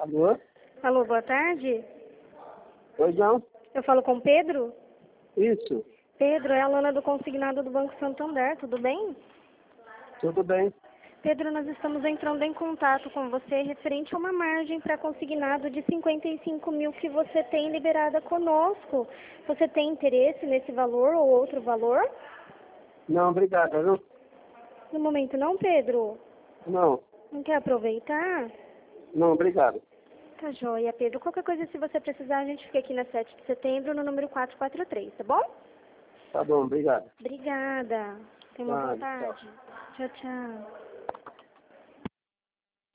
Alô? Alô, boa tarde. Oi, João? Eu falo com Pedro? Isso. Pedro, é a Lana do consignado do Banco Santander, tudo bem? Tudo bem? Pedro, nós estamos entrando em contato com você referente a uma margem para consignado de 55 mil que você tem liberada conosco. Você tem interesse nesse valor ou outro valor? Não, obrigado, viu? No momento não, Pedro? Não, Não quer aproveitar? não, obrigado. Tá joia, Pedro. Qualquer coisa, se você precisar, a gente fica aqui na 7 de setembro, no número 443, tá bom? Tá bom, obrigado. Obrigada. Tenha uma boa Tchau. tarde. Tchau, tchau.